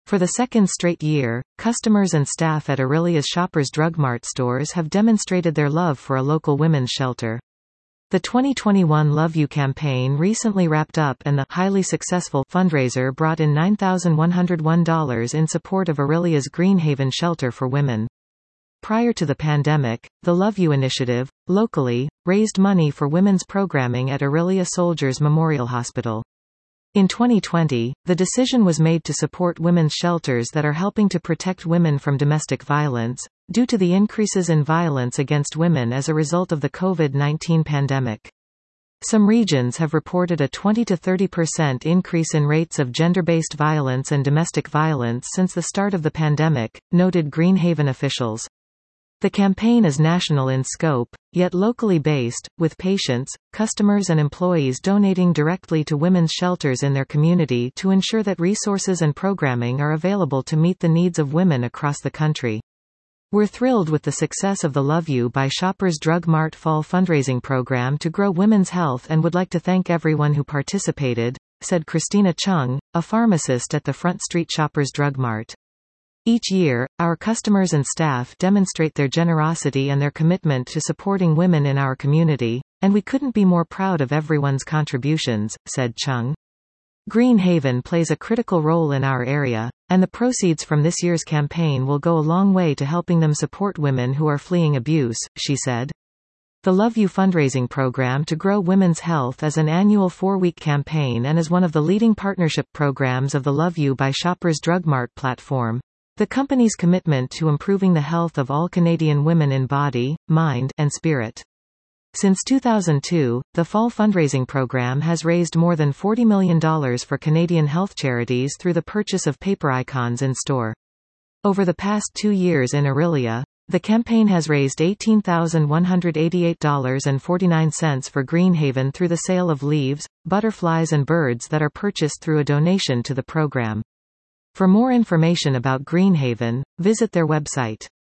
For the second straight year, customers and staff at Aurelia's Shoppers Drug Mart stores have demonstrated their love for a local women's shelter. The 2021 Love You campaign recently wrapped up and the highly successful fundraiser brought in $9,101 in support of Aurelia's Greenhaven shelter for women. Prior to the pandemic, the Love You initiative, locally, raised money for women's programming at Aurelia Soldiers Memorial Hospital. In 2020, the decision was made to support women's shelters that are helping to protect women from domestic violence, due to the increases in violence against women as a result of the COVID-19 pandemic. Some regions have reported a 20 to 30% increase in rates of gender-based violence and domestic violence since the start of the pandemic, noted Greenhaven officials. The campaign is national in scope, yet locally based, with patients, customers and employees donating directly to women's shelters in their community to ensure that resources and programming are available to meet the needs of women across the country. We're thrilled with the success of the Love You by Shoppers Drug Mart Fall fundraising program to grow women's health and would like to thank everyone who participated, said Christina Chung, a pharmacist at the Front Street Shoppers Drug Mart. Each year, our customers and staff demonstrate their generosity and their commitment to supporting women in our community, and we couldn't be more proud of everyone's contributions, said Chung. Greenhaven plays a critical role in our area, and the proceeds from this year's campaign will go a long way to helping them support women who are fleeing abuse, she said. The Love You fundraising program to grow women's health is an annual 4-week campaign and is one of the leading partnership programs of the Love You by Shoppers Drug Mart platform. The company's commitment to improving the health of all Canadian women in body, mind, and spirit. Since 2002, the Fall fundraising program has raised more than $40 million for Canadian health charities through the purchase of paper icons in store. Over the past 2 years in Aurelia, the campaign has raised $18,188.49 for Greenhaven through the sale of leaves, butterflies and birds that are purchased through a donation to the program. For more information about Greenhaven, visit their website.